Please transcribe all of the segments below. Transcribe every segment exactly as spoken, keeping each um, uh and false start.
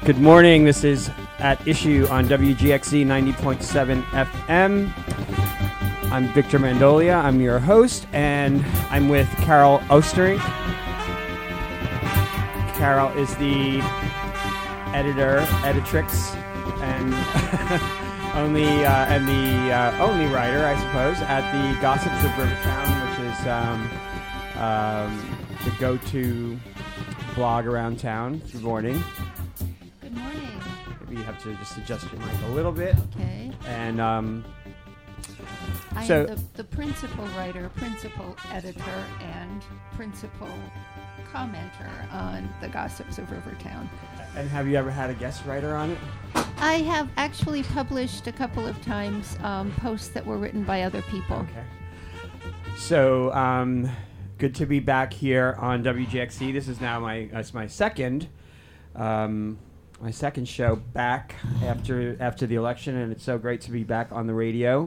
Good morning. This is At Issue on W G X Z ninety point seven F M. I'm Victor Mandolia. I'm your host, and I'm with Carol Ostering. Carol is the editor, editrix, and only uh, and the uh, only writer, I suppose, at the Gossips of Rivertown, which is um, um, the go-to blog around town. Good morning. Good morning. Maybe you have to just adjust your mic a little bit. Okay. And um, I so am the, the principal writer, principal editor, and principal commenter on the Gossips of Rivertown. And have you ever had a guest writer on it? I have actually published a couple of times um, posts that were written by other people. Okay. So um, good to be back here on W G X C. This is now my uh, it's my second um, my second show back after after the election, and it's so great to be back on the radio.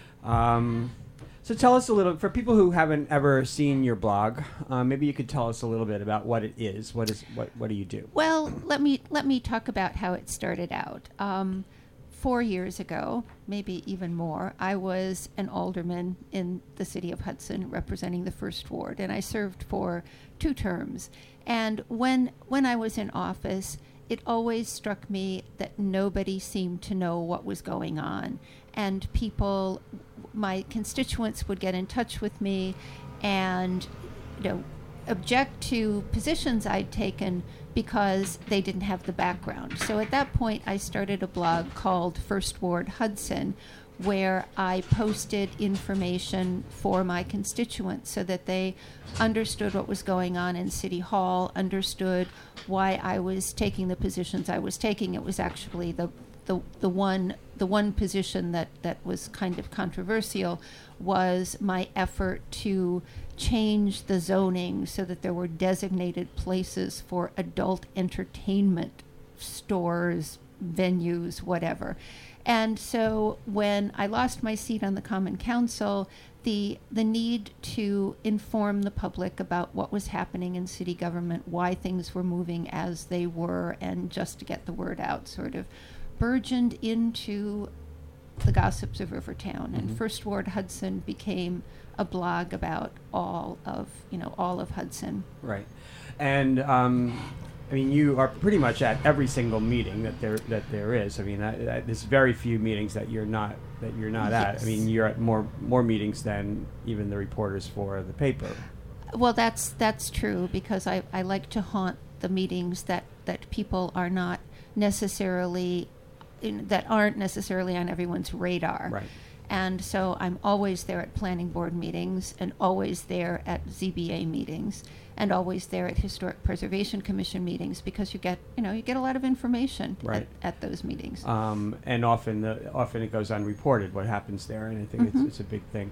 Um, so tell us a little, for people who haven't ever seen your blog, um, maybe you could tell us a little bit about what it is. What is what what do you do? Well, let me let me talk about how it started out. Um, four years ago, maybe even more, I was an alderman in the city of Hudson representing the First Ward, and I served for two terms. And when when I was in office, it always struck me that nobody seemed to know what was going on. And people, my constituents would get in touch with me and, you know, object to positions I'd taken because they didn't have the background. So at that point, I started a blog called First Ward Hudson, where I posted information for my constituents so that they understood what was going on in City Hall, understood why I was taking the positions I was taking. It was actually the the the one the one position that, that was kind of controversial was my effort to change the zoning so that there were designated places for adult entertainment, stores, venues, whatever. And so when I lost my seat on the Common Council, the the need to inform the public about what was happening in city government, why things were moving as they were, and just to get the word out sort of burgeoned into the Gossips of Rivertown. Mm-hmm. And First Ward Hudson became a blog about all of, you know, all of Hudson. Right. And um I mean, you are pretty much at every single meeting that there that there is. I mean, I, I, there's very few meetings that you're not that you're not yes. at. I mean, you're at more more meetings than even the reporters for the paper. Well, that's that's true, because I, I like to haunt the meetings that, that people are not necessarily in, that aren't necessarily on everyone's radar. Right. And so I'm always there at planning board meetings, and always there at Z B A meetings, and always there at Historic Preservation Commission meetings, because you get, you know, you get a lot of information right. at, at those meetings. Um, and often, the, often it goes unreported what happens there, and I think Mm-hmm. it's, it's a big thing.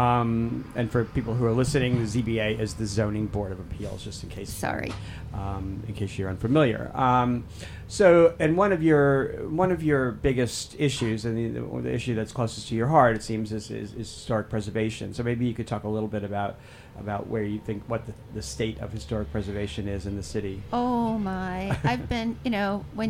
Um, and for people who are listening, the Z B A is the Zoning Board of Appeals, just in case. Sorry. Um, in case you're unfamiliar. Um, so, and one of your one of your biggest issues, and the, the, the issue that's closest to your heart, it seems, is, is, is historic preservation. So maybe you could talk a little bit about about where you think what the, the state of historic preservation is in the city. Oh my! I've been, you know, when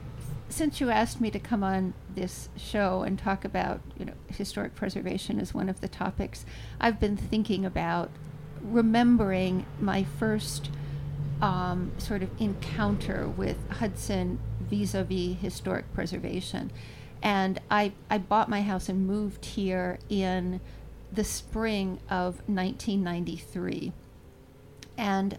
since you asked me to come on this show and talk about, you know, historic preservation as one of the topics, I've been thinking about remembering my first um, sort of encounter with Hudson vis-a-vis historic preservation. And I, I bought my house and moved here in the spring of nineteen ninety-three. And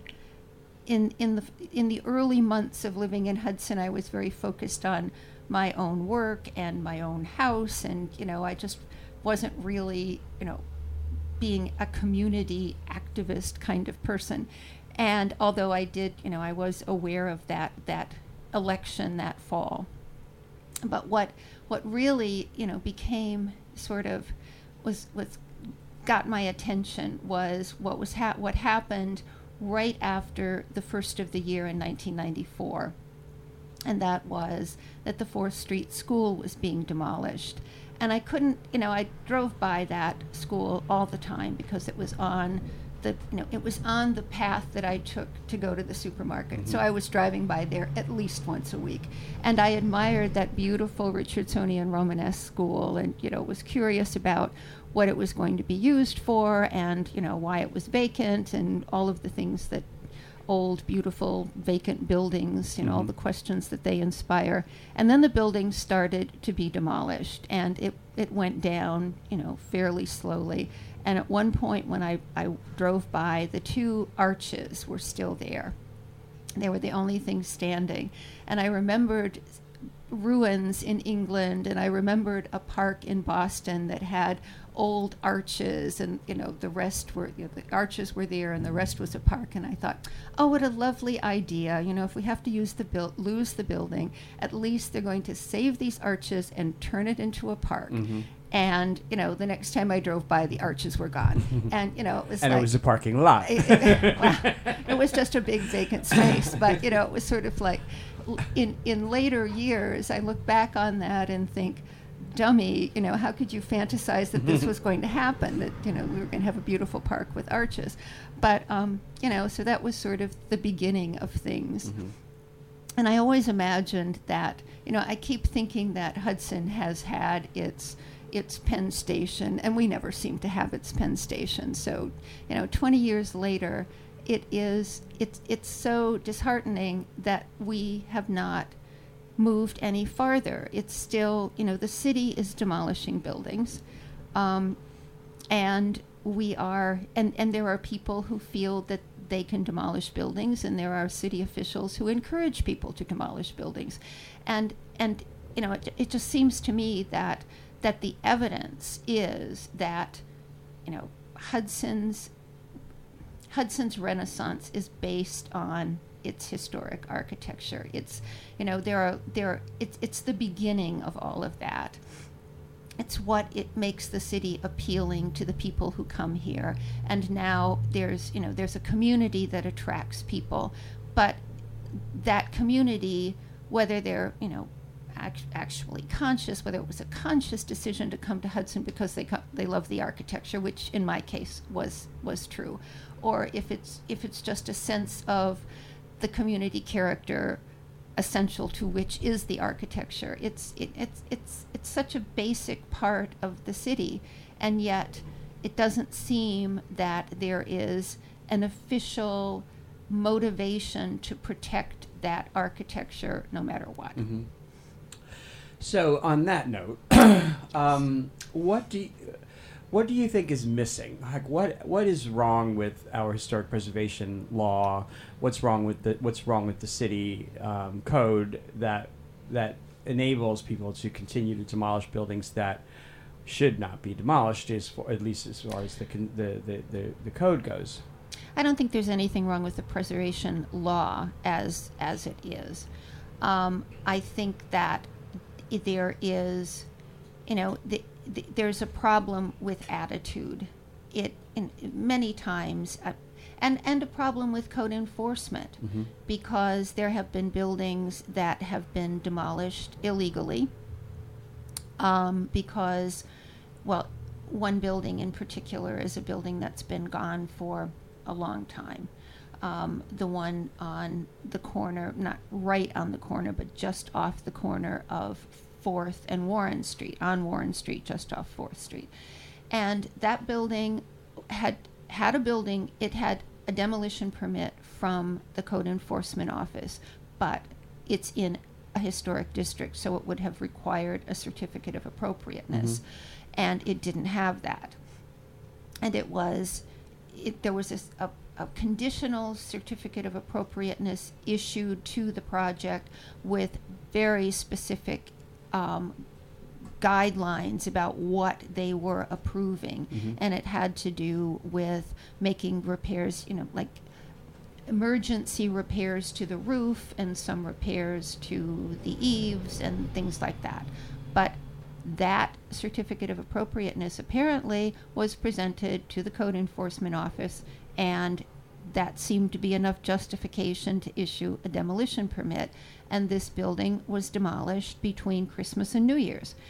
in in the in the early months of living in Hudson, I was very focused on my own work and my own house, and, you know, I just wasn't really, you know, being a community activist kind of person. And although I did, you know, I was aware of that that election that fall. But what what really, you know, became sort of was was got my attention was what was ha- what happened right after the first of the year in nineteen ninety-four. And that was that the Fourth Street School was being demolished. and I couldn't, you know, I drove by that school all the time because it was on the, you know, it was on the path that I took to go to the supermarket. Mm-hmm. So I was driving by there at least once a week. And I admired that beautiful Richardsonian Romanesque school and, you know, was curious about what it was going to be used for and, you know, why it was vacant and all of the things that old, beautiful, vacant buildings, you know, mm-hmm. all the questions that they inspire. And then the building started to be demolished, and it, it went down, you know, fairly slowly. And at one point when I, I drove by, the two arches were still there. They were the only things standing. And I remembered ruins in England, and I remembered a park in Boston that had old arches, and you know the rest were, you know, the arches were there and the rest was a park. And I thought, oh, what a lovely idea. You know, if we have to use the build lose the building, at least they're going to save these arches and turn it into a park. Mm-hmm. And you know, the next time I drove by, the arches were gone. And you know, it was and like, it was a parking lot. it, it, well, it was just a big vacant space. But you know, it was sort of like, in in later years, I look back on that and think, dummy, you know, how could you fantasize that this was going to happen? That you know, we were going to have a beautiful park with arches. But um, you know, so that was sort of the beginning of things. Mm-hmm. And I always imagined that, you know, I keep thinking that Hudson has had its its Penn Station, and we never seem to have its Penn Station. So, you know, twenty years later, it is it's it's so disheartening that we have not moved any farther. It's still, you know, the city is demolishing buildings, um, and we are, and and there are people who feel that they can demolish buildings, and there are city officials who encourage people to demolish buildings, and and you know, it, it just seems to me that. that the evidence is that, you know, Hudson's Hudson's Renaissance is based on its historic architecture. It's, you know, there are there it's it's the beginning of all of that. It's what it makes the city appealing to the people who come here. And now there's, you know, there's a community that attracts people, but that community, whether they're, you know, actually conscious, whether it was a conscious decision to come to Hudson because they co- they love the architecture, which in my case was was true, or if it's if it's just a sense of the community character essential to which is the architecture. It's it, it's it's it's such a basic part of the city, and yet it doesn't seem that there is an official motivation to protect that architecture no matter what. Mm-hmm. So on that note, um, what do you, what do you think is missing? Like what what is wrong with our historic preservation law? What's wrong with the what's wrong with the city um, code that that enables people to continue to demolish buildings that should not be demolished, as for, at least as far as the, con, the, the, the the code goes? I don't think there's anything wrong with the preservation law as as it is. Um, I think that there is, you know, the, the, there's a problem with attitude. It in, many times, uh, and and a problem with code enforcement, mm-hmm. because there have been buildings that have been demolished illegally. Um, because, well, one building in particular is a building that's been gone for a long time. Um, the one on the corner, not right on the corner, but just off the corner of fourth and Warren Street, on Warren Street, just off fourth Street. And that building had had a building, it had a demolition permit from the Code Enforcement Office, but it's in a historic district, so it would have required a certificate of appropriateness. Mm-hmm. And it didn't have that. And it was, it, there was a, a a conditional certificate of appropriateness issued to the project with very specific um, guidelines about what they were approving. Mm-hmm. And it had to do with making repairs, you know, like emergency repairs to the roof and some repairs to the eaves and things like that. But that certificate of appropriateness apparently was presented to the Code Enforcement Office, and that seemed to be enough justification to issue a demolition permit, and this building was demolished between Christmas and New Year's.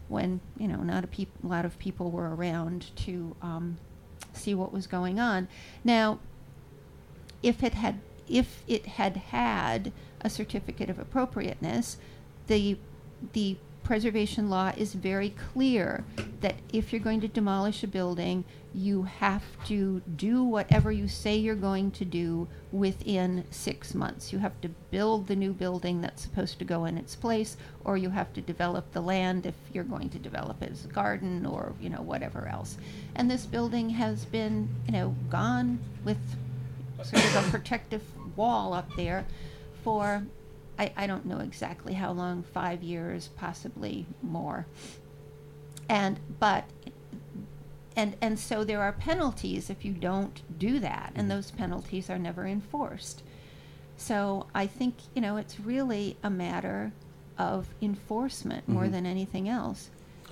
when, you know, not a, peop- a lot of people were around to um, see what was going on. Now, if it had if it had had a certificate of appropriateness, the the preservation law is very clear that if you're going to demolish a building, you have to do whatever you say you're going to do within six months. You have to build the new building that's supposed to go in its place, or you have to develop the land if you're going to develop it as a garden or, you know, whatever else. And this building has been, you know, gone with sort of a protective wall up there for, I, I don't know exactly how long, five years, possibly more. And, but, and, and so there are penalties if you don't do that, and those penalties are never enforced. So I think, you know, it's really a matter of enforcement more Mhm. than anything else.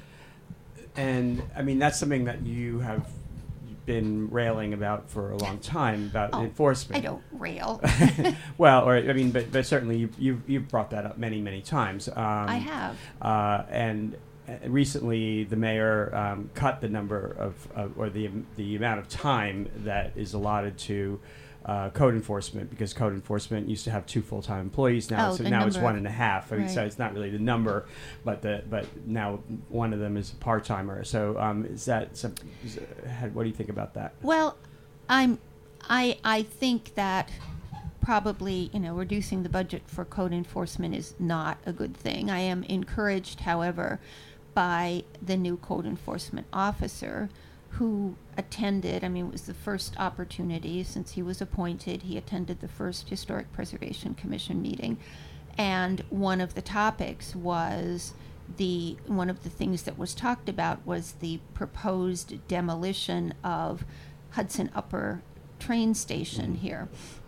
And I mean, that's something that you have been railing about for a long time, about Oh, enforcement. I don't rail. Well, or I mean, but but certainly you you've, you've brought that up many many times. Um, I have. Uh, and uh, recently, the mayor um, cut the number of, of or the the amount of time that is allotted to uh, code enforcement, because code enforcement used to have two full time employees. Now Oh, it's the now it's number one of- and a half. I mean, so right. it's not really the number, but the but now one of them is a part timer. So um, is that some? Is, uh, had- what do you think about that? Well, I'm, I, I think that probably, you know, reducing the budget for code enforcement is not a good thing. I am encouraged, however, by the new code enforcement officer who attended, I mean, it was the first opportunity since he was appointed. He attended the first Historic Preservation Commission meeting. And one of the topics was the, one of the things that was talked about was the proposed demolition of Hudson Upper train station here.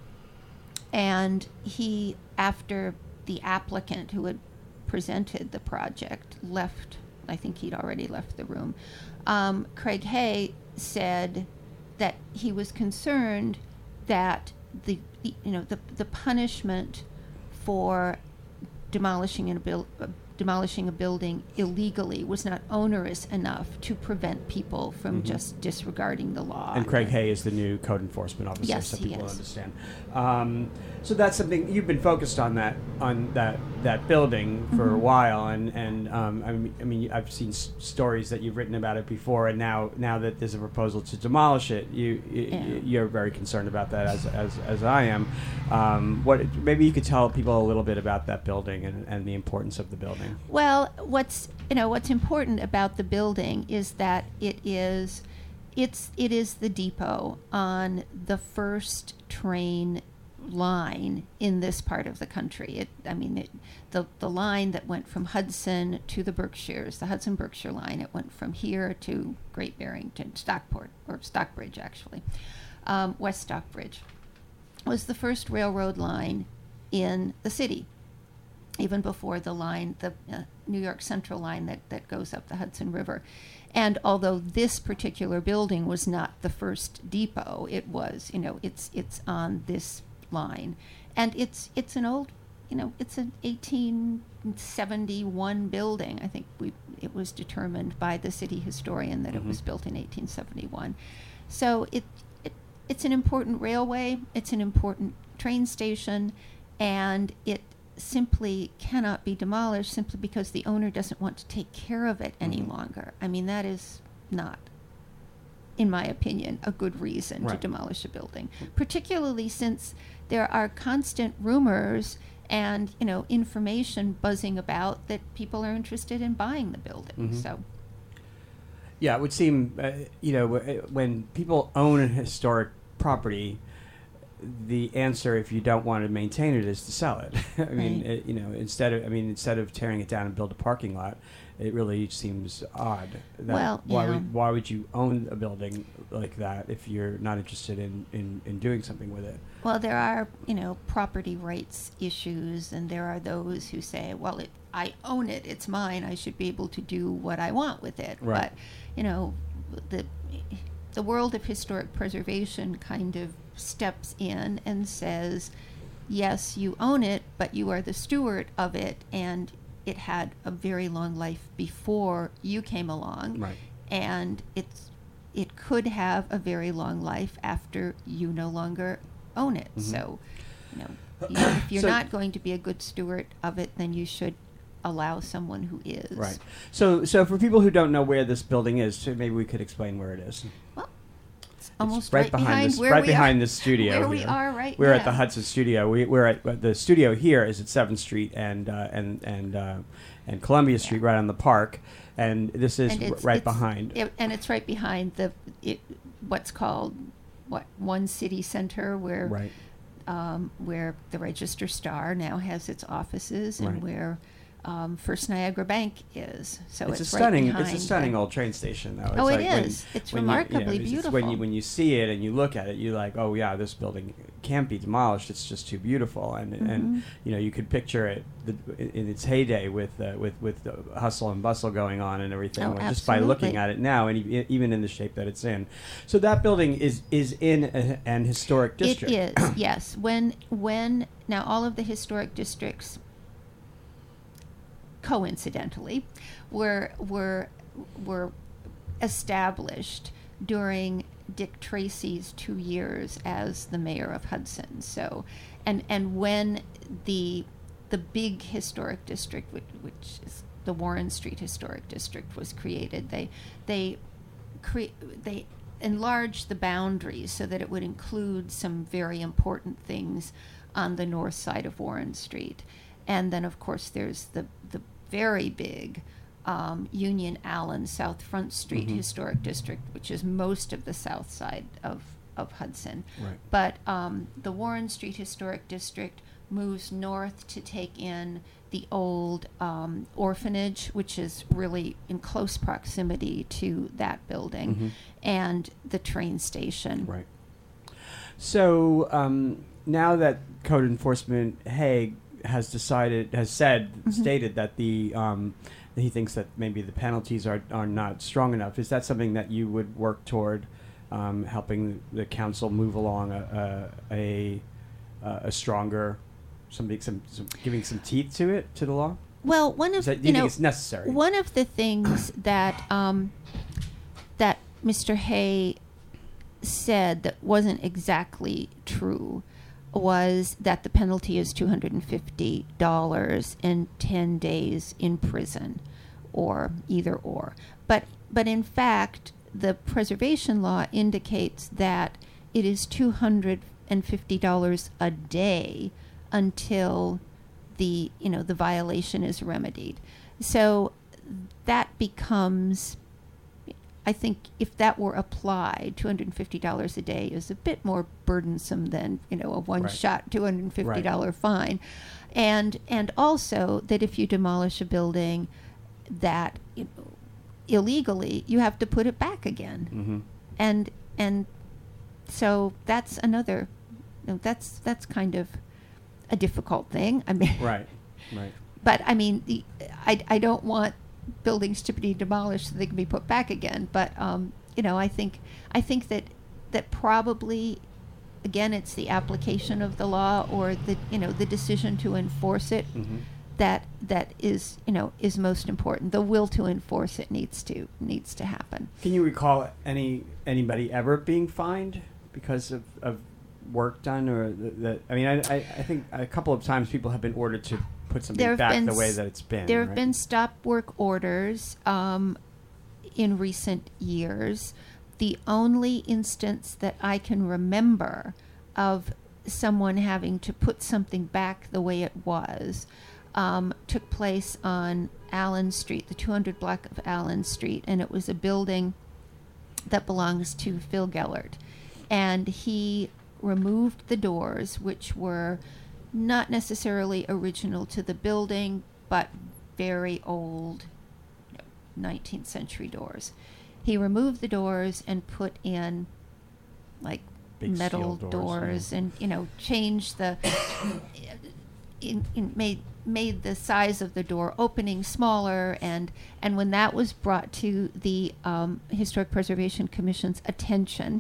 And he, after the applicant who had presented the project left, I think he'd already left the room, um, Craig Hay said that he was concerned that the, the you know the the punishment for demolishing a build uh, demolishing a building illegally was not onerous enough to prevent people from Mhm. just disregarding the law. And Craig Hay is the new code enforcement officer, Yes, so he people is. understand. Um, so that's something you've been focused on, that on that that building for a Mhm. while, and and um, I mean, I mean, I've seen s- stories that you've written about it before, and now now that there's a proposal to demolish it, you, you Yeah. you're very concerned about that, as as as I am. Um, what maybe you could tell people a little bit about that building and, and the importance of the building. Well, what's you know what's important about the building is that it is, it's it is the depot on the first train line in this part of the country. It, I mean, it, the the line that went from Hudson to the Berkshires, the Hudson Berkshire line. It went from here to Great Barrington, Stockport, or Stockbridge actually, um, West Stockbridge, was the first railroad line in the city, even before the line, the uh, New York Central line that, that goes up the Hudson River. And although this particular building was not the first depot, it was, you know, it's it's on this line. And it's it's an old, you know, it's an eighteen seventy-one building. I think we it was determined by the city historian that Mhm. it was built in eighteen seventy-one. So it, it it's an important railway, it's an important train station, and it simply cannot be demolished simply because the owner doesn't want to take care of it any Mhm. longer. I mean, that is not, in my opinion, a good reason to Right. demolish a building, particularly since there are constant rumors and, you know, information buzzing about that people are interested in buying the building. Mhm. So, Yeah, it would seem, uh, you know, w- when people own a historic property, the answer, if you don't want to maintain it, is to sell it. I mean, Right. it, you know, instead of, I mean, instead of tearing it down and build a parking lot, it really seems odd. That Well, why yeah. would why would you own a building like that if you're not interested in, in, in doing something with it? well, there are, you know, property rights issues, and there are those who say, well, it, I own it, it's mine, I should be able to do what I want with it. Right. But, you know, the the world of historic preservation kind of steps in and says, yes, you own it, but you are the steward of it, and it had a very long life before you came along, Right. and it's it could have a very long life after you no longer own it. Mm-hmm. So, you know, you know, if you're So- not going to be a good steward of it, then you should allow someone who is. Right. So, so for people who don't know where this building is, so maybe we could explain where it is. Well, it's almost It's right, right, behind this, where right we behind are, this studio. Where we here. are right We're now. at the Hudson Studio. We, we're at uh, the studio here is at seventh Street and uh, and and uh, and Columbia Street, right on the Park, and this is And r- it's- right it's- behind. It, and it's right behind the it, what's called what One City Center, where Right. um, where the Register Star now has its offices, and Right. where um, First Niagara Bank is. So it's it's, a right stunning. behind It's a stunning the- old train station, though. It's Oh, it like when- is. It's when you- you know, remarkably it's- it's beautiful. When you when you see it and you look at it, you're like, oh yeah, this building can't be demolished. It's just too beautiful, and and Mhm. you know you could picture it the, in in its heyday with uh, with with the hustle and bustle going on and everything, Oh, like, just by looking absolutely. at it now, and e- even in the shape that it's in. So that building is is in a, an historic district. It is, yes. When when now all of the historic districts, coincidentally, were were were established during Dick Tracy's two years as the mayor of Hudson. So, and and when the the big historic district, which, which is the Warren Street Historic District, was created, they they cre- they enlarged the boundaries so that it would include some very important things on the north side of Warren Street. And then, of course, there's the, the very big um, Union Allen South Front Street Mhm. Historic District, which is most of the south side of, of Hudson. Right. But um, the Warren Street Historic District moves north to take in the old um, orphanage, which is really in close proximity to that building, Mhm. and the train station. Right. So um, now that Code Enforcement Hague has decided, has said, Mhm. stated that the um, that he thinks that maybe the penalties are are not strong enough. Is that something that you would work toward, um, helping the council move along a a a, a stronger, something some, some giving some teeth to it, to the law? Well, one of Is that, do you you know think it's necessary? one of the things that um, that Mister Hay said that wasn't exactly true was that the penalty is two hundred fifty dollars and ten days in prison, or either or. But but in fact, the preservation law indicates that it is two hundred fifty dollars a day until the you know the violation is remedied. So that becomes, I think, if that were applied, two hundred fifty dollars a day is a bit more burdensome than you know a one-shot two hundred fifty dollars Right. fine, and and also that if you demolish a building that you know, illegally, you have to put it back again, Mm-hmm. and and so that's another, you know, that's that's kind of a difficult thing. I mean, Right. Right. but I mean, the, I, I don't want buildings to be demolished so they can be put back again. But um, you know, I think I think that that probably, again, it's the application of the law or the you know the decision to enforce it Mm-hmm. that that is you know is most important. The will to enforce it needs to needs to happen. Can you recall any anybody ever being fined because of, of work done, or that? I mean, I, I I think a couple of times people have been ordered to put something There have back been the way s- that it's been. There have right? been stop work orders um, in recent years. The only instance that I can remember of someone having to put something back the way it was um, took place on Allen Street, the two hundred block of Allen Street, and it was a building that belongs to Phil Gellert. And he removed the doors, which were not necessarily original to the building, but very old nineteenth century doors. He removed the doors and put in like Big metal steel doors, doors, yeah. and you know changed the in, in made made the size of the door opening smaller, and and when that was brought to the um, Historic Preservation Commission's attention,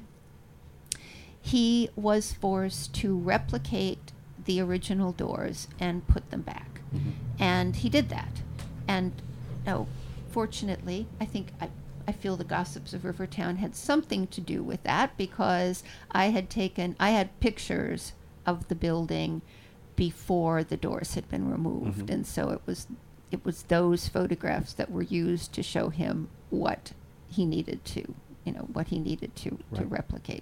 he was forced to replicate the original doors and put them back. Mhm. And he did that. and no, fortunately, I think I, I feel the Gossips of Rivertown had something to do with that, because I had taken, I had pictures of the building before the doors had been removed. Mm-hmm. And so it was, it was those photographs that were used to show him what he needed to, you know, what he needed to, Right. to replicate.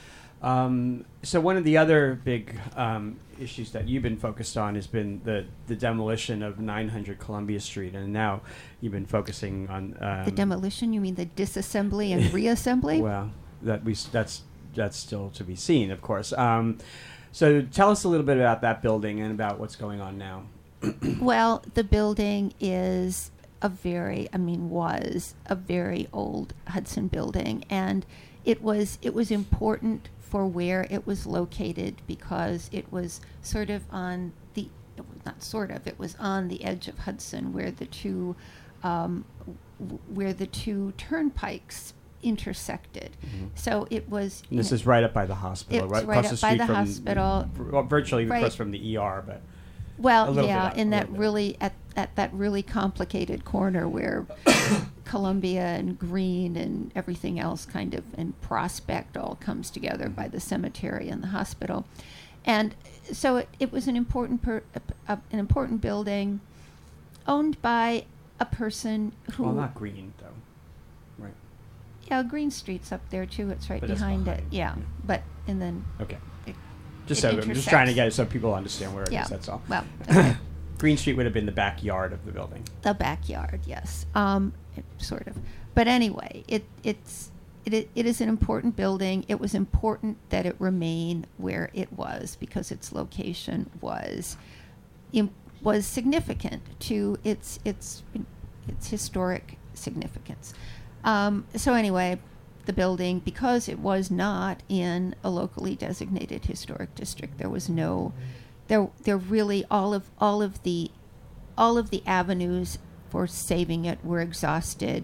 Um, so one of the other big um, issues that you've been focused on has been the, the demolition of nine hundred Columbia Street, and now you've been focusing on um, The demolition, you mean the disassembly and reassembly? Well, that we s- that's that's still to be seen, of course. Um, so tell us a little bit about that building and about what's going on now. Well, the building is a very, I mean, was a very old Hudson building, and it was it was important for where it was located, because it was sort of on the, not sort of, it was on the edge of Hudson, where the two, um, w- where the two turnpikes intersected. Mm-hmm. So it was. And this you know, is right up by the hospital, It's right, right across up the by street the from hospital. well, virtually Right. across from the E R, but Well, A little yeah, bit up, in a that little bit. really at, at that really complicated corner where Columbia and Green and everything else kind of, and Prospect all comes together by the cemetery and the hospital. And so it, it was an important per, a, a, an important building owned by a person who well, not Green though, right? yeah, Green Street's up there too. It's right But it's behind, it. behind, Yeah. yeah. But and then Okay. it, Just it so I'm just trying to intersects. get it so people understand where it is. Yeah. That's all. Well, okay. Green Street would have been the backyard of the building. The backyard, yes, um, it, sort of. But anyway, it it's it, i- it is an important building. It was important that it remain where it was, because its location was im- was significant to its its its historic significance. Um, so anyway, the building, because it was not in a locally designated historic district, there was no there there really all of all of the all of the avenues for saving it were exhausted,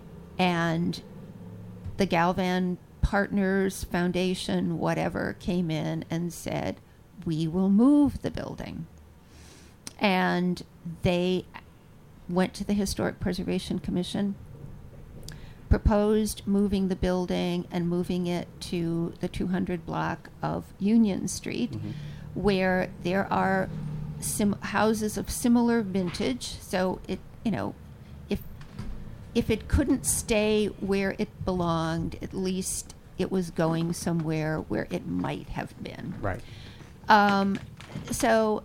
and the Galvan Partners Foundation, whatever, came in and said, we will move the building. And they went to the Historic Preservation Commission, proposed moving the building and moving it to the two hundred block of Union Street, Mhm. where there are sim- houses of similar vintage. So it, you know, if if it couldn't stay where it belonged, at least it was going somewhere where it might have been. Right. Um, so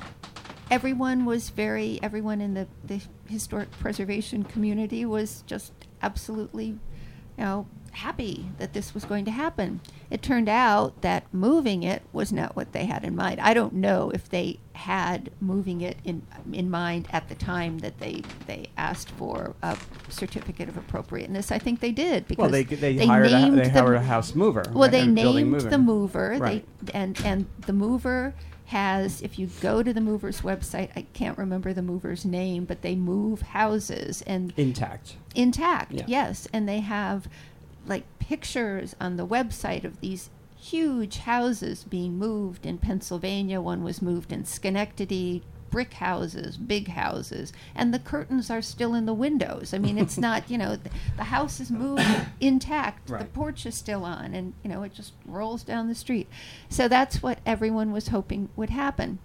everyone was very, everyone in the, the historic preservation community was just absolutely, you know, happy that this was going to happen. It turned out that moving it was not what they had in mind. I don't know if they had moving it in in mind at the time that they they asked for a certificate of appropriateness. I think they did, because Well, they they, hired a, named they the- hired a house mover. well, right, they a building named mover. the mover, Right. they, and and the mover has. If you go to the mover's website, I can't remember the mover's name, but they move houses and intact. intact. Yeah. Yes, and they have like pictures on the website of these huge houses being moved in Pennsylvania. One was moved in Schenectady. Brick houses, big houses, and the curtains are still in the windows. I mean, it's not, you know, the, the house is moved intact. The Right. porch is still on, and, you know, it just rolls down the street. So that's what everyone was hoping would happen.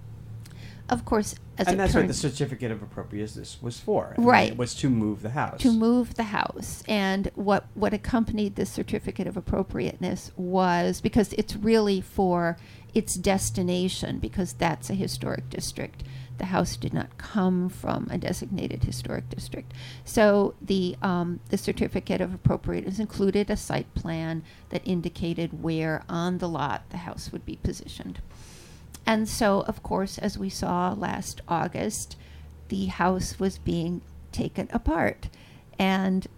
Of course, as And it that's what the turns certificate of appropriateness was for. I mean, Right. It was to move the house. to move the house. And what what accompanied this certificate of appropriateness was, because it's really for its destination, because that's a historic district. The house did not come from a designated historic district. So the um, the certificate of appropriateness included a site plan that indicated where on the lot the house would be positioned. And so, of course, as we saw last August, the house was being taken apart. And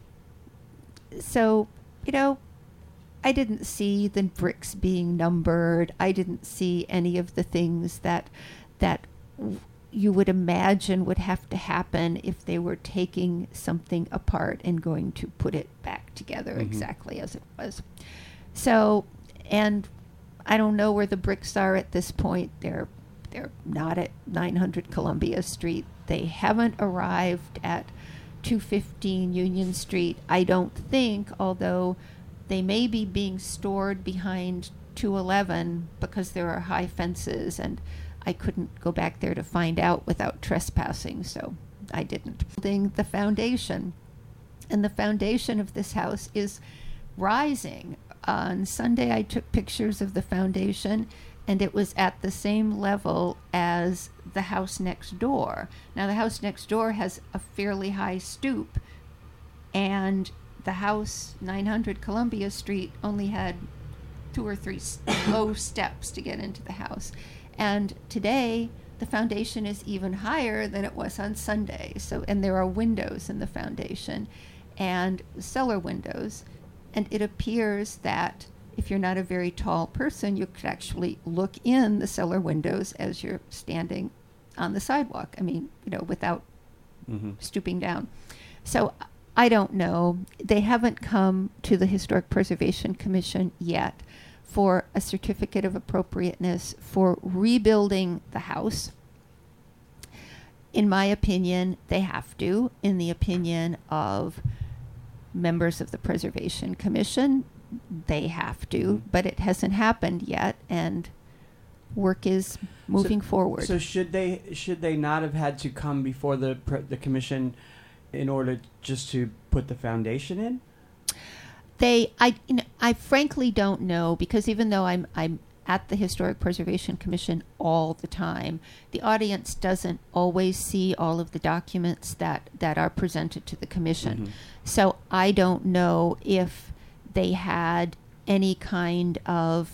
so, you know, I didn't see the bricks being numbered. I didn't see any of the things that that w- you would imagine would have to happen if they were taking something apart and going to put it back together Mhm. exactly as it was. So, and I don't know where the bricks are at this point. They're they're not at nine hundred Columbia Street. They haven't arrived at two fifteen Union Street, I don't think, although they may be being stored behind two eleven because there are high fences, and I couldn't go back there to find out without trespassing, so I didn't. Building the foundation, and the foundation of this house is rising. On Sunday, I took pictures of the foundation, and it was at the same level as the house next door. Now, the house next door has a fairly high stoop, and the house, nine hundred Columbia Street, only had two or three s- low steps to get into the house. And today, the foundation is even higher than it was on Sunday. So, and there are windows in the foundation, and cellar windows. And it appears that if you're not a very tall person, you could actually look in the cellar windows as you're standing on the sidewalk. I mean, you know, without mm-hmm. stooping down. So I don't know. They haven't come to the Historic Preservation Commission yet for a certificate of appropriateness for rebuilding the house. In my opinion, they have to. In the opinion of members of the Preservation Commission, they have to, mm-hmm. but it hasn't happened yet, and work is moving so, forward. So should they should they not have had to come before the pre- the commission in order just to put the foundation in? They, I, you know, I frankly don't know, because even though I'm I'm at the Historic Preservation Commission all the time, the audience doesn't always see all of the documents that, that are presented to the commission. Mm-hmm. So I don't know if they had any kind of,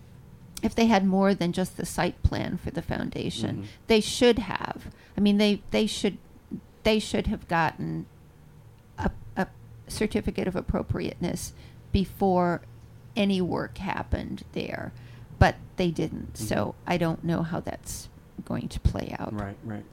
if they had more than just the site plan for the foundation. Mm-hmm. They should have. I mean, they, they should they should have gotten a, a certificate of appropriateness before any work happened there. But they didn't, mm-hmm. so I don't know how that's going to play out. Right, right.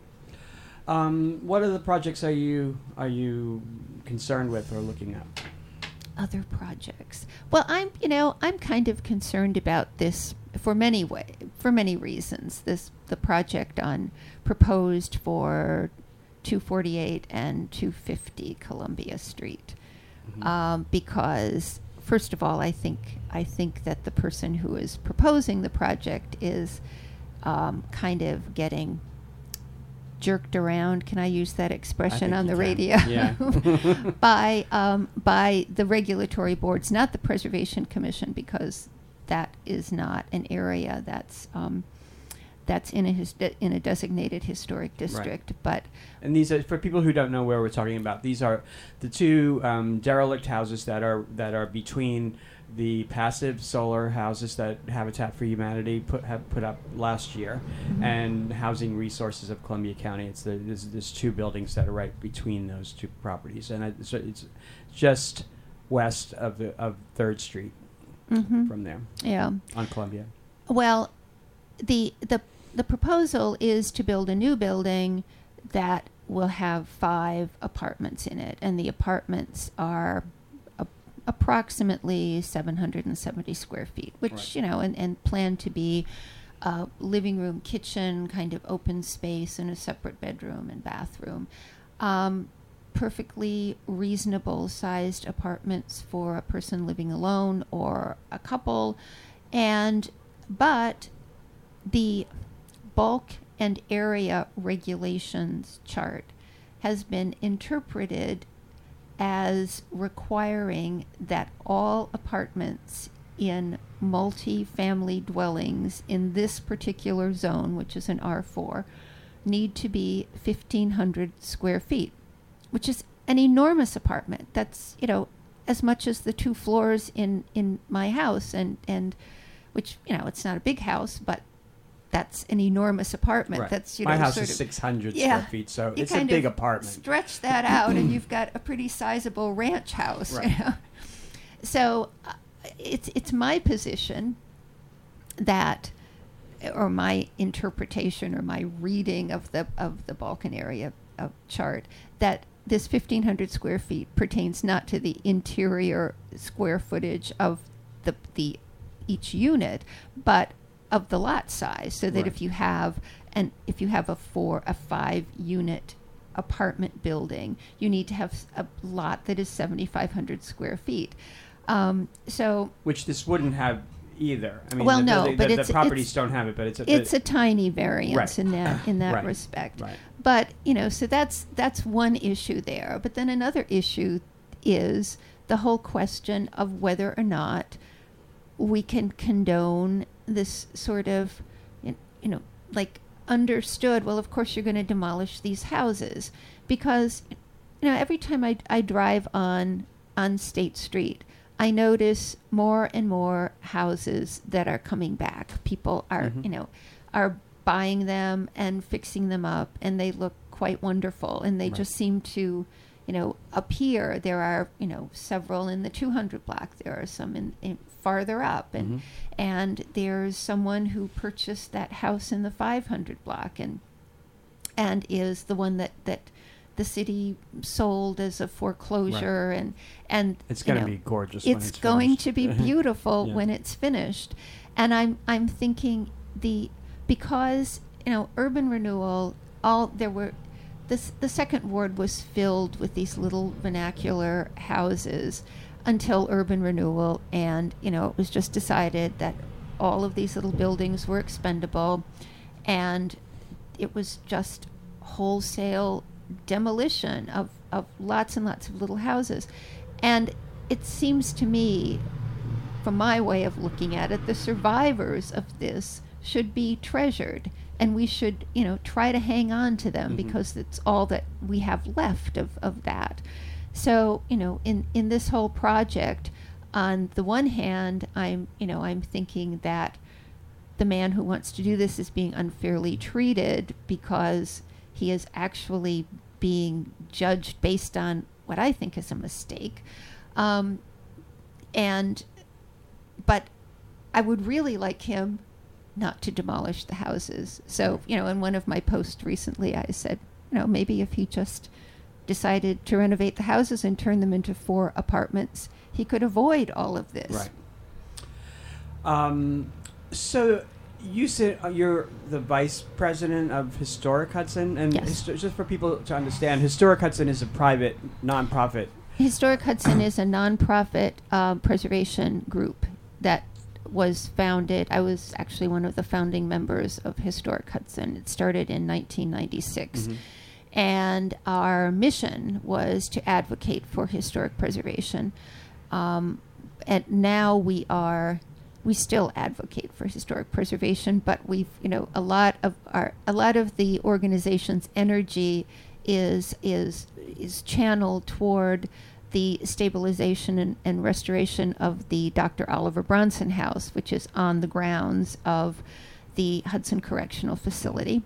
Um, what other projects are you are you concerned with or looking at? Other projects. Well, I'm you know I'm kind of concerned about this for many way for many reasons. This the project on proposed for two forty-eight and two fifty Columbia Street, mm-hmm. um, because. First of all, I think I think that the person who is proposing the project is um, kind of getting jerked around. Can I use that expression on the can. radio? Yeah. by um, by the regulatory boards, not the Preservation Commission, because that is not an area that's um, that's in a his- in a designated historic district. Right. But and these are, for people who don't know where we're talking about, these are the two um, derelict houses that are that are between the passive solar houses that Habitat for Humanity put have put up last year, mm-hmm. and Housing Resources of Columbia County. It's the there's, there's two buildings that are right between those two properties, and it's, it's just west of the of Third Street, mm-hmm. from there. Yeah, on Columbia. Well, the the the proposal is to build a new building that will have five apartments in it, and the apartments are a, approximately seven hundred seventy square feet, which, right. you know, and, and plan to be a living room, kitchen, kind of open space, and a separate bedroom and bathroom. Um, perfectly reasonable sized apartments for a person living alone or a couple, and but the bulk and area regulations chart has been interpreted as requiring that all apartments in multi-family dwellings in this particular zone, which is an R four, need to be fifteen hundred square feet, which is an enormous apartment. That's, you know, as much as the two floors in, in my house, and, and which, you know, it's not a big house, but that's an enormous apartment. Right. That's, you my know, house sort is of, six hundred yeah, square feet, so you it's a big apartment. Stretch that out, and you've got a pretty sizable ranch house. Right. You know? So uh, it's it's my position that, or my interpretation, or my reading of the of the Balkan area of chart, that this fifteen hundred square feet pertains not to the interior square footage of the the each unit, but of the lot size, so that right. if you have and if you have a four, a five unit apartment building, you need to have s- a lot that is seventy-five hundred square feet. Um, so Which this wouldn't have either. I mean, Well, the, no, the, the, but the it's- properties it's- don't have it, but it's a, it's a tiny variance Right. in that in that Right. respect. Right. But you know, so that's that's one issue there. But then another issue is the whole question of whether or not we can condone this sort of, you know, like understood. Well, of course you're going to demolish these houses because, you know, every time I I drive on on State Street, I notice more and more houses that are coming back. People are, Mhm. you know, are buying them and fixing them up, and they look quite wonderful. And they Right. just seem to, you know, appear. There are, you know, several in the two hundred block. There are some in, in farther up, and Mhm. and there's someone who purchased that house in the five hundred block, and and is the one that that the city sold as a foreclosure, and and It's you going to know, be gorgeous. when it's it's going finished. to be beautiful Yeah. when it's finished. And I'm I'm thinking the because you know urban renewal, all there were this the second ward was filled with these little vernacular houses until urban renewal, and you know it was just decided that all of these little buildings were expendable, and it was just wholesale demolition of, of lots and lots of little houses. And it seems to me, from my way of looking at it, the survivors of this should be treasured, and we should, you know, try to hang on to them Mhm. because it's all that we have left of, of that. So, you know, in, in this whole project, on the one hand, I'm, you know, I'm thinking that the man who wants to do this is being unfairly treated because he is actually being judged based on what I think is a mistake. Um, and, but I would really like him not to demolish the houses. So, you know, in one of my posts recently, I said, you know, maybe if he just decided to renovate the houses and turn them into four apartments, he could avoid all of this. Right. Um, so you said uh, you're the vice president of Historic Hudson, and Yes. histo- just for people to understand, Historic Hudson is a private nonprofit. Historic Hudson is a nonprofit uh, preservation group that was founded. I was actually one of the founding members of Historic Hudson. It started in nineteen ninety-six. Mhm. And our mission was to advocate for historic preservation. Um, and now we are, we still advocate for historic preservation, but we've, you know, a lot of our, a lot of the organization's energy is is is channeled toward the stabilization and, and restoration of the Doctor Oliver Bronson House, which is on the grounds of the Hudson Correctional Facility.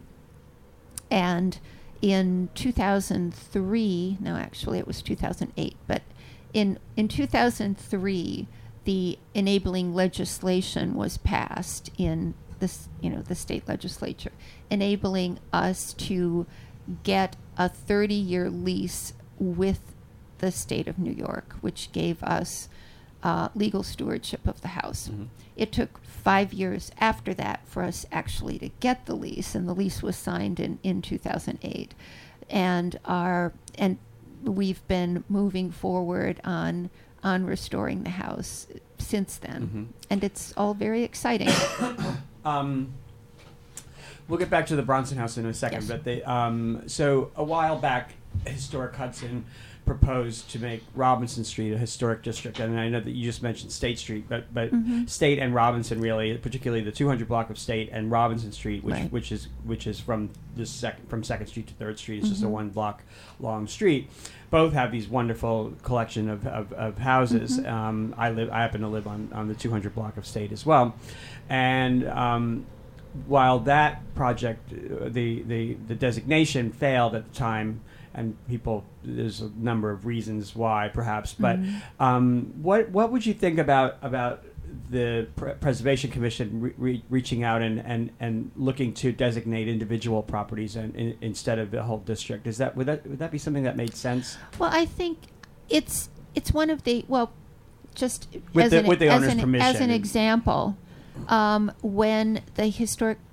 And in two thousand three, no, actually it was two thousand eight, but in in two thousand three, the enabling legislation was passed in this, you know, the state legislature, enabling us to get a thirty-year lease with the state of New York, which gave us uh, legal stewardship of the house. Mhm. It took five years after that for us actually to get the lease, and the lease was signed in, in two thousand eight. And our and we've been moving forward on on restoring the house since then, Mhm. and it's all very exciting. Um, we'll get back to the Bronson House in a second, Yes. but they um, so a while back, Historic Hudson proposed to make Robinson Street a historic district, and I know that you just mentioned State Street, but but Mhm. State and Robinson really, particularly the two hundred block of State and Robinson Street, which Right. which is which is from the second from Second Street to Third Street, it's just a Mhm. one block long street. Both have these wonderful collection of of, of houses. Mhm. Um, I live I happen to live on on the two hundred block of State as well, and. Um, while that project, uh, the, the, the designation failed at the time, and people, there's a number of reasons why, perhaps, but Mhm. um, what what would you think about about the Pre- Preservation Commission re- re- reaching out and, and, and looking to designate individual properties and, in, instead of the whole district? Is that would that would that be something that made sense? Well, I think it's it's one of the well, just With as the- an with the as owner's an, permission. as an example, um, when the Historic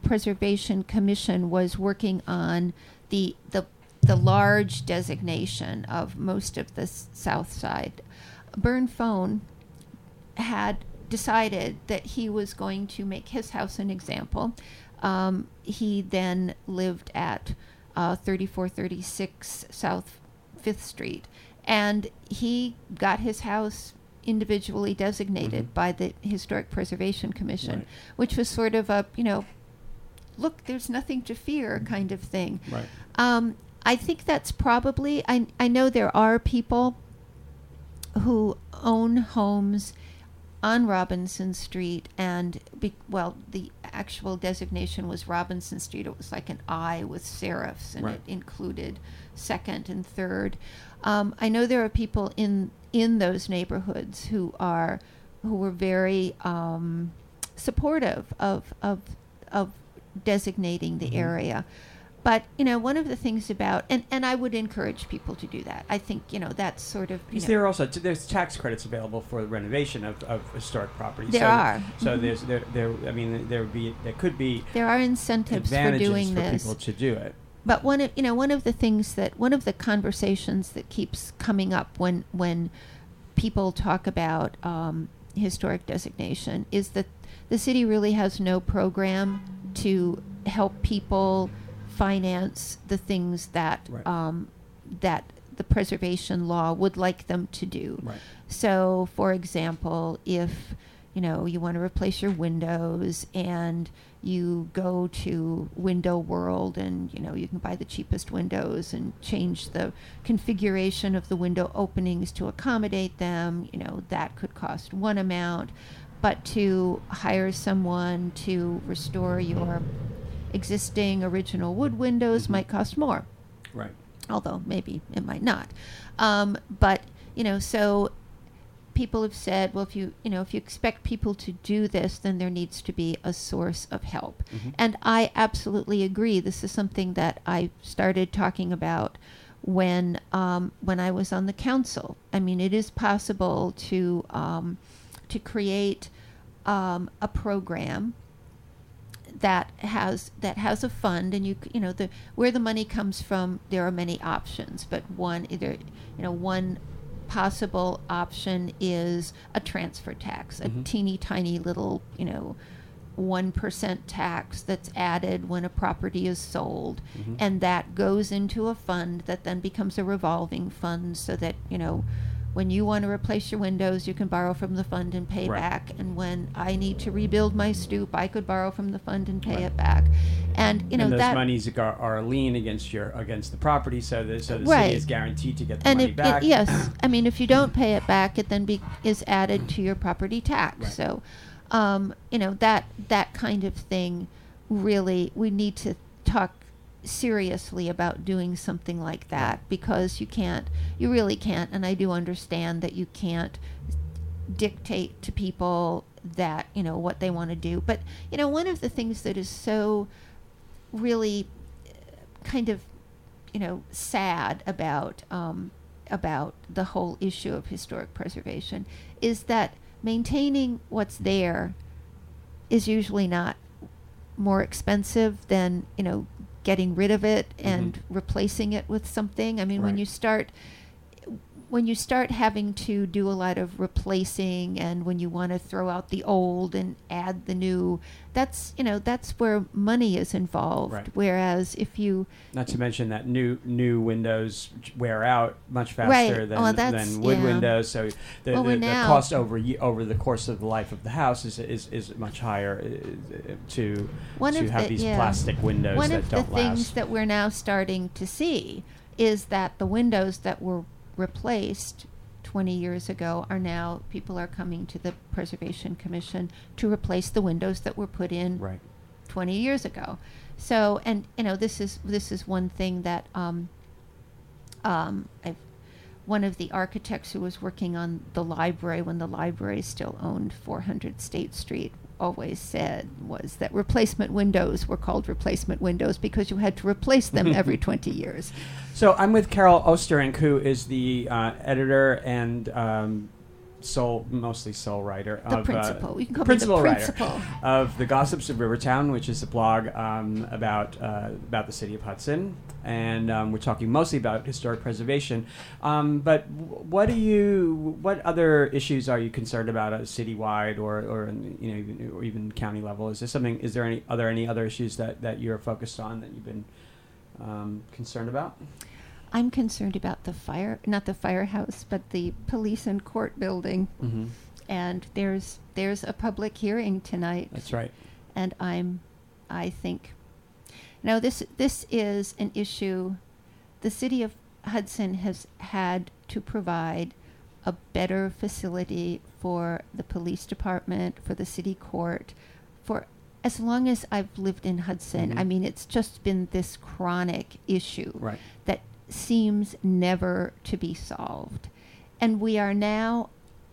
Preservation Commission was working on the the the large designation of most of the s- south side, Bern Fone had decided that he was going to make his house an example. Um, he then lived at uh, thirty-four thirty-six South Fifth Street, and he got his house individually designated Mm-hmm. by the Historic Preservation Commission, Right. which was sort of a, you know, look, there's nothing to fear kind of thing. Right. Um, I think that's probably, I, I know there are people who own homes on Robinson Street, and, be, well, the actual designation was Robinson Street. It was like an I with serifs, and Right. it included second and third. Um, I know there are people in in those neighborhoods who are who were very um, supportive of of of designating the Mhm. area. But, you know, one of the things about, and, and I would encourage people to do that. I think, you know, that's sort of, you Is know, there also there's tax credits available for the renovation of, of historic properties? There so, are. So Mhm. there's there there I mean there would be there could be there are incentives for advantages doing for this. people to do it. But one of, you know, one of the things that, one of the conversations that keeps coming up when, when people talk about um, historic designation is that the city really has no program to help people finance the things that Right. um, that the preservation law would like them to do. Right. So, for example, if you know you want to replace your windows and you go to Window World and you know you can buy the cheapest windows and change the configuration of the window openings to accommodate them, you know that could cost one amount, but to hire someone to restore your existing original wood windows Mhm. might cost more, Right. although maybe it might not. Um, but you know, so people have said, well, if you you know if you expect people to do this, then there needs to be a source of help. Mhm. And I absolutely agree. This is something that I started talking about when um, when I was on the council. I mean, it is possible to um, to create um, a program that has that has a fund, and you c- you know the where the money comes from. There are many options, but one either you know one possible option is a transfer tax, a Mhm. teeny tiny little you know one percent tax that's added when a property is sold, Mhm. and that goes into a fund that then becomes a revolving fund, so that you know. When you want to replace your windows, you can borrow from the fund and pay Right. back. And when I need to rebuild my stoop, I could borrow from the fund and pay Right. it back. And you know and those that monies are, are a lien against your against the property, so the so the Right. city is guaranteed to get the and money it, back. it, yes, I mean if you don't pay it back, it then be, is added to your property tax. Right. So, um, you know that that kind of thing. Really, we need to talk seriously about doing something like that, because you can't, you really can't, and I do understand that you can't dictate to people that you know what they want to do. But you know, one of the things that is so really uh, kind of you know sad about um, about the whole issue of historic preservation is that maintaining what's there is usually not more expensive than you know getting rid of it and Mhm. replacing it with something. I mean, when Right. you start when you start having to do a lot of replacing, and when you want to throw out the old and add the new, that's you know that's where money is involved. Right. Whereas if you Not to mention that new new windows wear out much faster Right. than, Well, that's- than wood yeah. windows, so the, Well, the, we're the now- cost over ye- over the course of the life of the house is is, is much higher uh, to One to of have the- things yeah. plastic windows One that of the don't things last. that we're now starting to see is that the windows that were replaced twenty years ago are now, people are coming to the Preservation Commission to replace the windows that were put in Right. twenty years ago. So, and you know, this is this is one thing that um, um, I've, one of the architects who was working on the library when the library still owned four hundred State Street always said was that replacement windows were called replacement windows because you had to replace them every twenty years. So I'm with Carol Osterink, who is the uh, editor and um, sole, mostly sole writer The of principal. Uh, You can call principal me the writer principal. of the Gossips of Rivertown, which is a blog um, about uh, about the city of Hudson, and um, we're talking mostly about historic preservation. Um, but w- what do you? What other issues are you concerned about, uh, citywide or or in, you know even, or even county level? Is there something? Is there any? Are there any other issues that, that you're focused on that you've been um, concerned about? I'm concerned about the fire, not the firehouse, but the police and court building. Mm-hmm. And there's there's a public hearing tonight. That's right. And I'm, I think, now this this is an issue. The city of Hudson has had to provide a better facility for the police department, for the city court, for as long as I've lived in Hudson. Mm-hmm. I mean, it's just been this chronic issue Right. that seems never to be solved. And we are now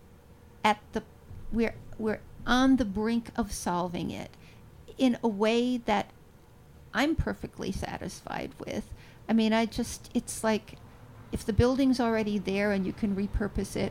at the we're we're on the brink of solving it in a way that I'm perfectly satisfied with. I mean, I just it's like if the building's already there and you can repurpose it,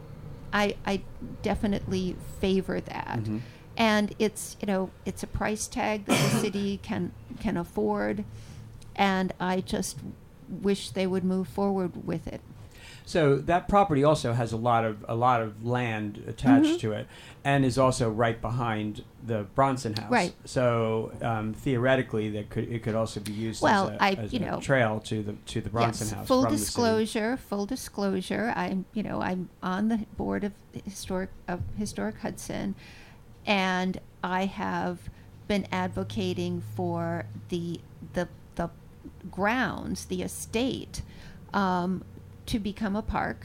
I I definitely favor that. Mm-hmm. And it's, you know, it's a price tag that the city can can afford, and I just wish they would move forward with it. So that property also has a lot of a lot of land attached Mhm. to it, and is also right behind the Bronson House. Right. So um, theoretically, that could it could also be used Well, as a, I- as you a know, trail to the to the Bronson Yes, House. full from the city. disclosure, full disclosure. I'm, you know, I'm on the board of the historic of Historic Hudson, and I have been advocating for the the the grounds, the estate, um, to become a park,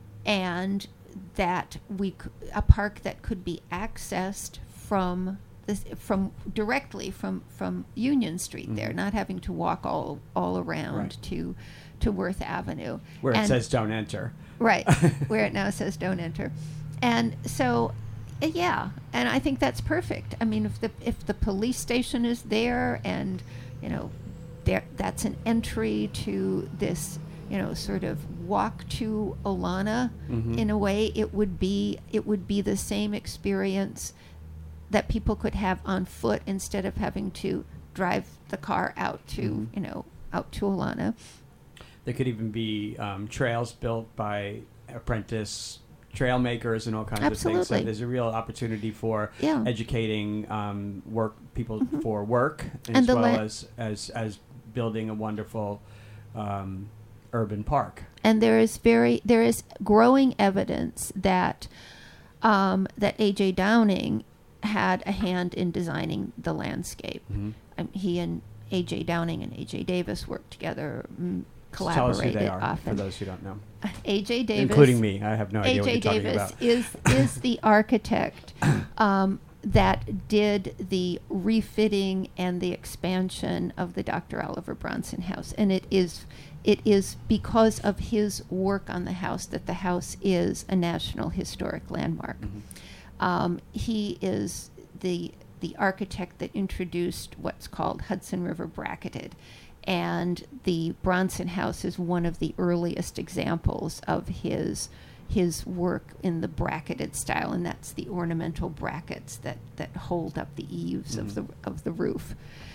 and that we c- a park that could be accessed from this from directly from from Union Street. There, Mhm. not having to walk all all around Right. to to Worth Avenue, where it And- says "Don't enter." right where it now says "Don't enter," and so. uh, Yeah, and I think that's perfect. I mean, if the if the police station is there, and you know, there that's an entry to this, you know, sort of walk to Olana. Mhm. In a way, it would be it would be the same experience that people could have on foot instead of having to drive the car out to Mhm. you know out to Olana. There could even be um, trails built by apprentice trail makers and all kinds of things. So Absolutely. there's a real opportunity for Yeah. educating um, work people Mhm. for work, And as the well la- as, as as building a wonderful um, urban park. And there is very there is growing evidence that um, that A J Downing had a hand in designing the landscape. Mm-hmm. Um, he and A J Downing and A J Davis worked together, mm, Tell us collaborated who they are, often. for those who don't know. A J Davis, Including me. I have no idea A what J you're talking Davis about. is is the architect um, that did the refitting and the expansion of the Doctor Oliver Bronson House, and it is it is because of his work on the house that the house is a National Historic Landmark. Mhm. Um, he is the the architect that introduced what's called Hudson River bracketed, and the Bronson House is one of the earliest examples of his his work in the bracketed style, and that's the ornamental brackets that, that hold up the eaves Mhm. of the of the roof.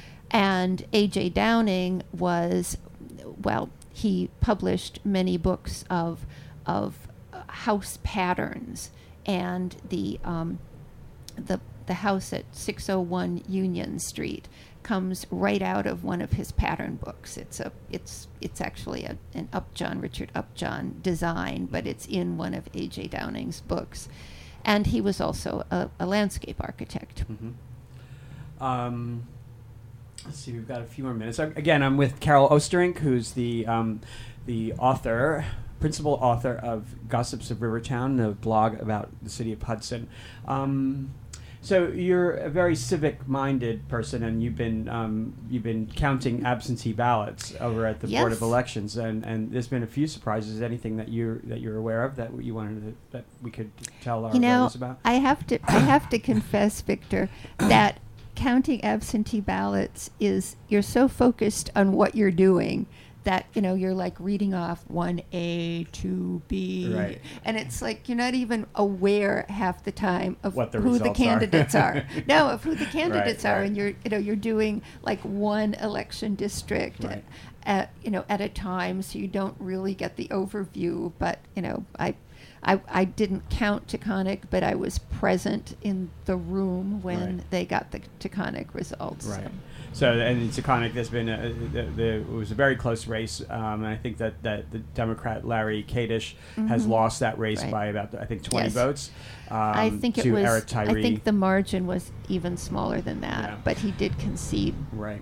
And A J Downing was, well, he published many books of of uh, house patterns, and the um, the the house at six oh one Union Street comes right out of one of his pattern books. It's a it's it's actually a, an Upjohn Richard Upjohn design, but it's in one of A J Downing's books, and he was also a, a landscape architect. Mm-hmm. Um, let's see, we've got a few more minutes. Uh, Again, I'm with Carol Osterink, who's the um, the author, principal author of Gossips of Rivertown, the blog about the city of Hudson. Um, so you're a very civic-minded person, and you've been um, you've been counting absentee ballots over at the Board of Yes. Elections, and, and there's been a few surprises. Anything that you're that you're aware of that you wanted to, that we could tell our You know, voters about? I have to I have to confess, Victor, that counting absentee ballots is you're so focused on what you're doing that, you know, you're like reading off one A, two B. Right. And it's like you're not even aware half the time of What the who the results are. candidates are. No, of who the candidates Right, are. right. And you're, you know, you're doing like one election district Right. at, you know, at a time, so you don't really get the overview. But, you know, I I, I didn't count Taconic, but I was present in the room when Right. they got the Taconic results. Right. So. So, and in Taconic, there's been a, the, the, it was a very close race, um, and I think that, that the Democrat Larry Kadish has Mhm. lost that race Right. by about I think twenty Yes. votes. Um, I think it to was. Eric Tyree. I think the margin was even smaller than that, Yeah. but he did concede. Right.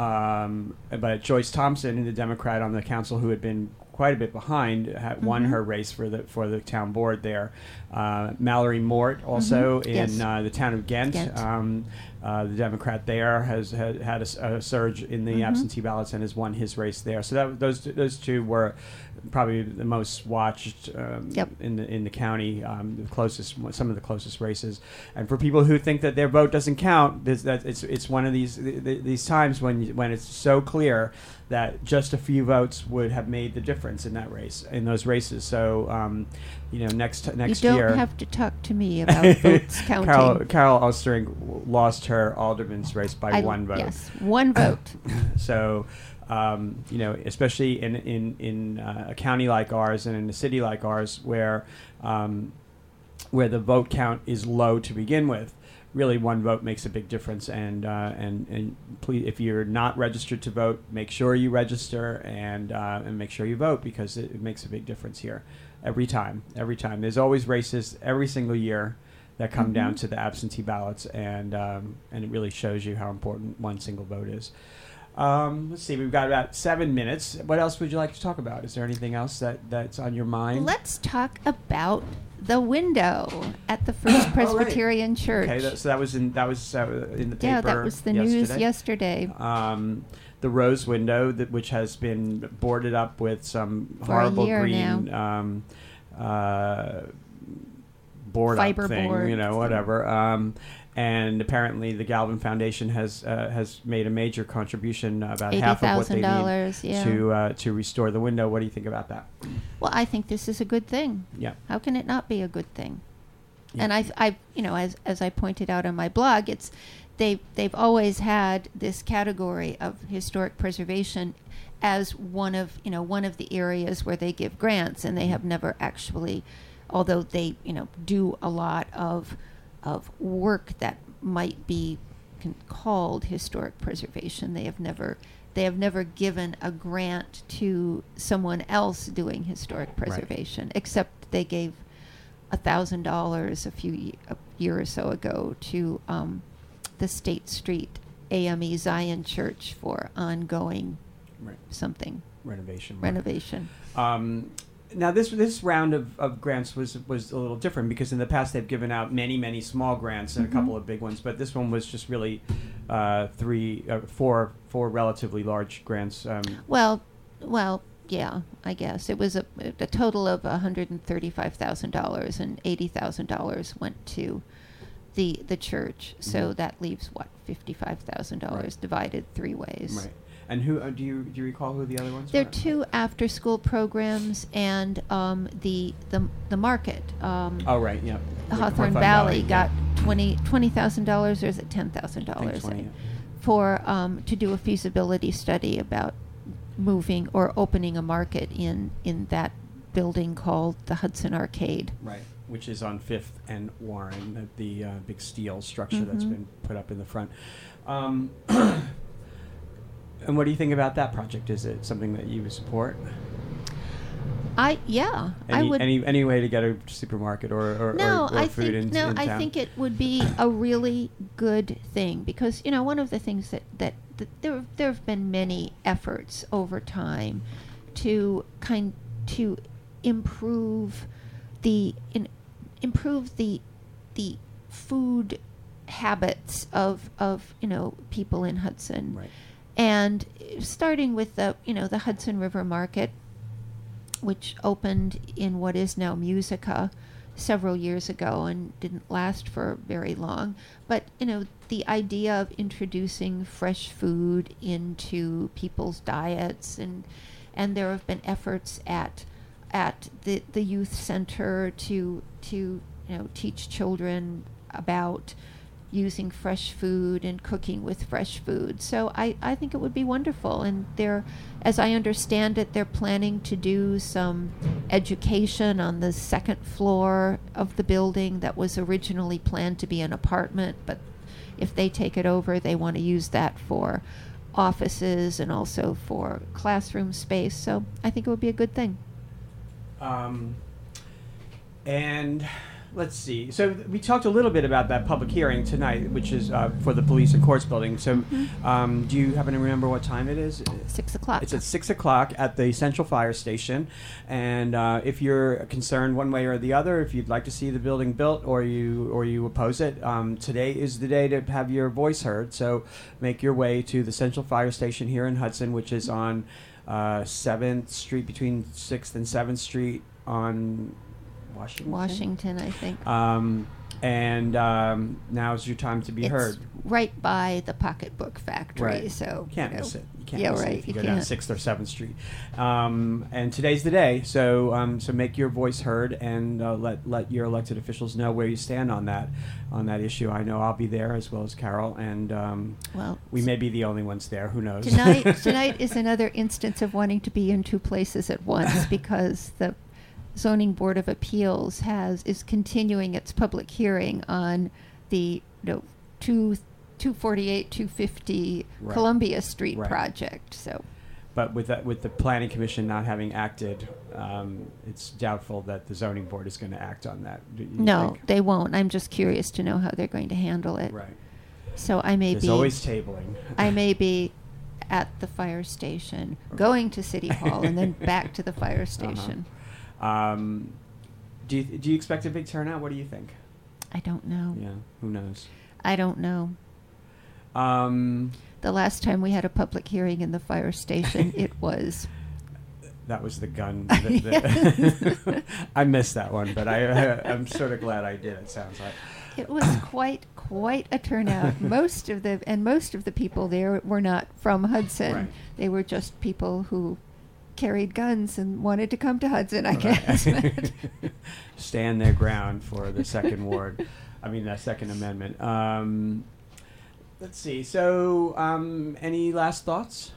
Um, but Joyce Thompson, the Democrat on the council, who had been quite a bit behind, had won Mhm. her race for the for the town board there. Uh, Mallory Mort, also Mhm. in Yes. uh, the town of Ghent, Ghent. Um, uh, the Democrat there has had, had a, s- a surge in the Mhm. absentee ballots and has won his race there. So that those those two were probably the most watched um, Yep. in the in the county, um, the closest some of the closest races. And for people who think that their vote doesn't count, this, that it's it's one of these th- th- these times when when it's so clear that just a few votes would have made the difference in that race in those races. So um, you know next next you don't year. have to talk to me about votes counting. Carol, Carol Ostring w- lost her alderman's race by I- one vote. Yes, one vote. So, um, you know, especially in in in uh, a county like ours and in a city like ours, where um, where the vote count is low to begin with, really one vote makes a big difference. And uh, and and please, if you're not registered to vote, make sure you register and uh, and make sure you vote, because it, it makes a big difference here. Every time, every time. There's always races every single year that come Mhm. down to the absentee ballots, and um, and it really shows you how important one single vote is. Um, let's see, we've got about seven minutes. What else would you like to talk about? Is there anything else that, that's on your mind? Let's talk about the window at the First Presbyterian Church. Okay, that, so that was in that was uh, in the paper. Yeah, that was the yesterday. news yesterday. Um, the rose window, that which has been boarded up with some For a horrible year green um, uh, board Fiber up thing, board you know, thing. whatever. Um, and apparently, the Galvin Foundation has uh, has made a major contribution, about Eighty half of what they thousand need dollars. Yeah. to uh, to restore the window. What do you think about that? Well, I think this is a good thing. Yeah. How can it not be a good thing? Yeah. And I, I, you know, as as I pointed out on my blog, it's they they've always had this category of historic preservation as one of you know one of the areas where they give grants, and they have never actually, although they you know do a lot of of work that might be con- called historic preservation, they have never they have never given a grant to someone else doing historic preservation, except they gave a thousand dollars a few ye- a year or so ago to um, the State Street A M E Zion Church for ongoing Right. something Renovation. work. renovation. Um, now this this round of, of grants was was a little different, because in the past they've given out many many small grants and Mhm. a couple of big ones, but this one was just really uh, three uh, four four relatively large grants. Um, Well, well, yeah, I guess it was a, a total of one hundred and thirty-five thousand dollars, and eighty thousand dollars went to the the church. So Mhm. that leaves what fifty-five thousand dollars Right. divided three ways. right. And who uh, do you do you recall who the other ones There are were? two after-school programs and um, the the the market. Um, Oh right, yeah. The Hawthorne Hawthorne Valley yeah. got twenty twenty thousand dollars, or is it ten thousand I think dollars? twenty. For um, to do a feasibility study about moving or opening a market in in that building called the Hudson Arcade. Right, which is on Fifth and Warren, the, the uh, big steel structure that's Mhm. been put up in the front. Um, and what do you think about that project? Is it something that you would support? I yeah, Any, I would. any any way to get a supermarket or or, no, or, or I food think in, no, in I town? think it would be a really good thing, because you know one of the things that that, that there there have been many efforts over time to kind to improve the in, improve the the food habits of of you know people in Hudson. Right. And starting with the you know the Hudson River Market, which opened in what is now Musica several years ago and didn't last for very long. But, you know, the idea of introducing fresh food into people's diets and and there have been efforts at at the the youth center to to you know teach children about using fresh food and cooking with fresh food. So I, I think it would be wonderful. And they're, as I understand it, they're planning to do some education on the second floor of the building that was originally planned to be an apartment, but if they take it over, they want to use that for offices and also for classroom space. So I think it would be a good thing. Um, and... Let's see. So we talked a little bit about that public hearing tonight, which is uh, for the police and courts building. So mm-hmm. um, do you happen to remember what time it is? Six o'clock. It's at six o'clock at the Central Fire Station. And uh, if you're concerned one way or the other, if you'd like to see the building built or you or you oppose it, um, today is the day to have your voice heard. So make your way to the Central Fire Station here in Hudson, which is on uh, seventh Street, between sixth and seventh Street on... Washington? Washington, I think. Um, and um, now's your time to be it's heard. Right by the Pocketbook Factory, right. so you can't you know, miss it. You can't yeah, miss right. it if you, you go can't. down Sixth or Seventh Street. Um, and today's the day, so um, so make your voice heard and uh, let let your elected officials know where you stand on that on that issue. I know I'll be there as well as Carol, and um, well, we may be the only ones there. Who knows? Tonight, tonight is another instance of wanting to be in two places at once because the Zoning Board of Appeals has is continuing its public hearing on the you know, two two forty eight two fifty right. Columbia Street right. project. So, but with that, with the Planning Commission not having acted, um, it's doubtful that the Zoning Board is going to act on that. Do you no, think? they won't. I'm just curious to know how they're going to handle it. Right. So I may There's be always tabling. I may be at the fire station, going to City Hall, and then back to the fire station. Uh-huh. Um, do you do you expect a big turnout? What do you think? I don't know. Yeah, who knows? I don't know. Um, the last time we had a public hearing in the fire station, it was. That was the gun. The, the I missed that one, but I, I I'm sort of glad I did. It sounds like it was quite quite a turnout. Most of the and most of the people there were not from Hudson. Right. They were just people who carried guns and wanted to come to Hudson, I right. guess. Stand their ground for the second ward. I mean, the Second Amendment. Um, let's see. So, um, any last thoughts?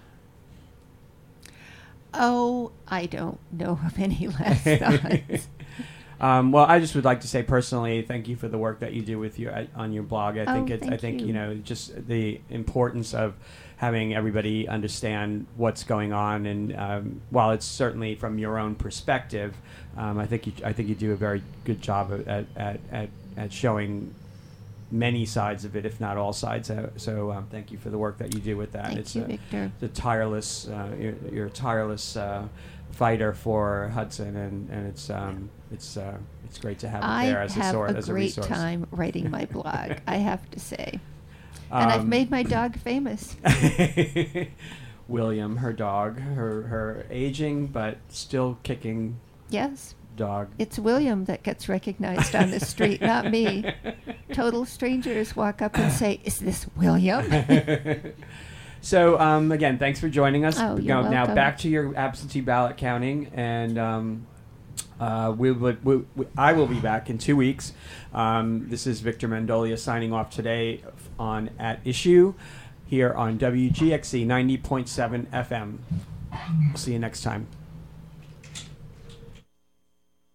Oh, I don't know of any last thoughts. Um, well, I just would like to say personally, thank you for the work that you do with your uh, on your blog. I oh, think it, thank I think you. you know just the importance of having everybody understand what's going on, and um, while it's certainly from your own perspective, um, I think you I think you do a very good job at at at, at showing many sides of it, if not all sides. So, so um, thank you for the work that you do with that. Thank it's you, a, Victor. The tireless, uh, you're, you're a tireless uh, fighter for Hudson, and, and it's um, it's uh, it's great to have it I there as a, sor- have a as a great resource. time writing my blog, I have to say. And um, I've made my dog famous. William, her dog, her her aging but still kicking yes. dog. It's William that gets recognized on the street, not me. Total strangers walk up and say, "Is this William?" So um, again, thanks for joining us. Oh, you're now, now welcome. back to your absentee ballot counting, and um, uh, we would we, we, I will be back in two weeks. Um, this is Victor Mandolia signing off today on At Issue here on W G X C ninety point seven F M. See you next time.